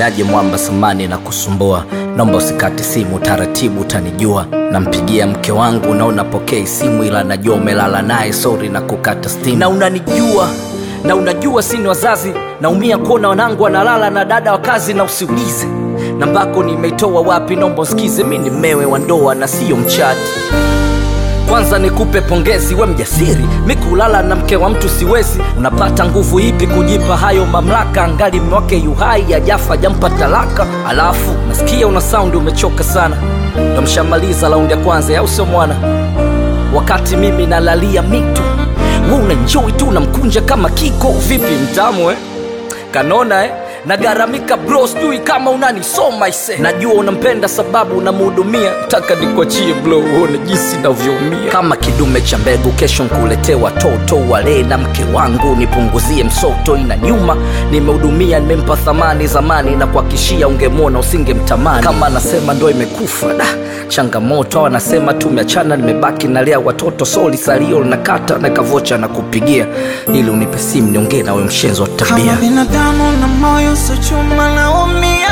Naje mwamba samani na kusumbua, naomba usikate simu, taratibu utanijua. Nampigia mke wangu na unapokea simu, ila najua umelala naye, sorry na kukata steam. Na unanijua, na unajua sini wazazi, naumia kuona wanangu wanalala na dada wa kazi. Na usiulize nambako nimeitoa wapi, naomba usikize, mimi ni mmewe wa ndoa na sio mchati. Kwanza nikupe pongezi, we mjasiri, mimi kulala na mke wa mtu siwezi. Unapata nguvu ipi kujipa hayo mamlaka, angali mwake yuhai hajafa jampa talaka. Alafu nasikia una sound umechoka sana, ndo mshamaliza raundi ya kwanza au sio mwana? Wakati mimi nalalia mito, wewe unaenjoy tu unamkunja kama kiko. Vipi mtamu kanona nagaramika bro, sijui kama unanisoma ise. Najua unampenda sababu unamhudumia, taka nikuachie bro uone jinsi navyoumia. Kama kidume cha mbegu kesho nkuletee watoto wale na mke wangu, nipunguzie msoto. Ina nyuma nimehudumia, nimempa thamani zamani, na kuhakishia ungemwona usingemtamani. Kama anasema ndo imekufa da changamoto, au anasema tumeachana nimebaki nalea watoto, soli salio nakata na kavocha na kupigia, ili unipe simu niongee na wewe mshenzo wa tabia. Kama binadamu na moyo so chuma naumia,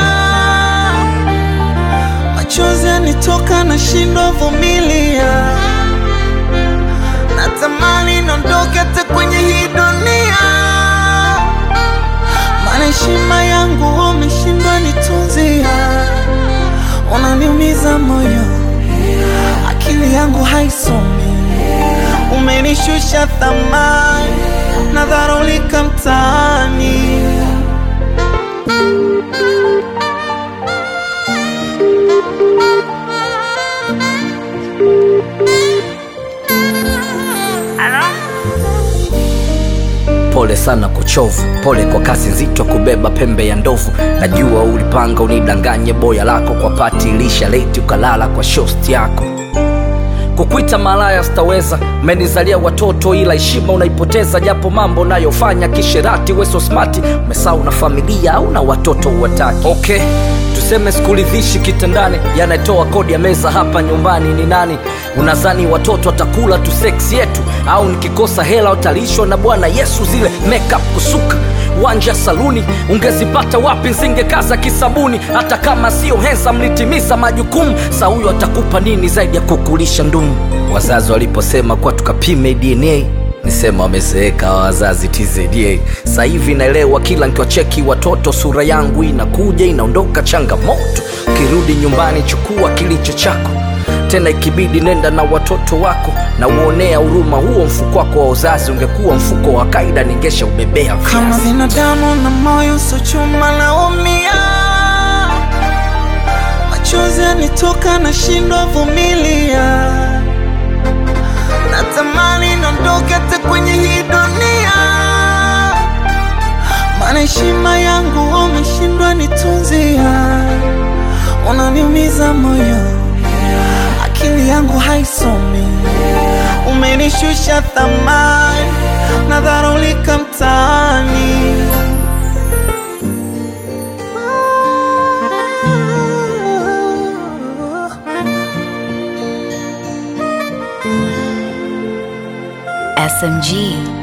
machozi yanitoka na shindo vumilia. Natamani nondoke hata kwenye hii dunia, maana heshima yangu umeshindwa nitunzia. Unaniumiza moyo, akili yangu haisomi, umenishusha thamani, nadharulika mtaani. Pole sana kuchovu, pole kwa kazi nzito kubeba pembe ya ndovu. Najua ulipanga unidanganye boya lako, kwa pati ilisha late ukalala kwa shosti yako. Kukuita malaya sitaweza, umenizalia watoto ila heshima unaipoteza. Japo mambo nayofanya kisherati, we so smart, umesahau na familia au na watoto uwataki. Okay, tuseme sikuridhishi kitandani, yanatoa kodi ya meza hapa nyumbani ni nani? Unazani watoto watakula tu sex yetu, au nikikosa hela utalishwa na Bwana Yesu? Zile makeup kusuka wanja saluni ungezipata wapi? Nsingekaza kisabuni, hata kama sio hensa mlitimiza majukumu. Sa huyo atakupa nini zaidi ya kukulisha ndumu? Wazazi waliposema kwa tukapime DNA, nisema wamezeeka wazazi TZA. Sasa hivi naelewa, kila nikiwacheki watoto sura yangu inakuja inaondoka changamoto. Ukirudi nyumbani chukua kilicho chako, tena ikibidi nenda na watoto wako, na uonea huruma. Huo mfuko wako wa uzazi ungekuwa mfuko wa kaida, ningesha ubebea viazi. Kama binadamu na moyo so chuma naumia, machozi yanitoka na shindo vumilia. Natamani nondoke hata kwenye hii dunia, maana heshima yangu umeshindwa nitunzia. Unaniumiza moyo, akili yangu haisomi, umenishusha thamani, nadharulika mtaani. SMG.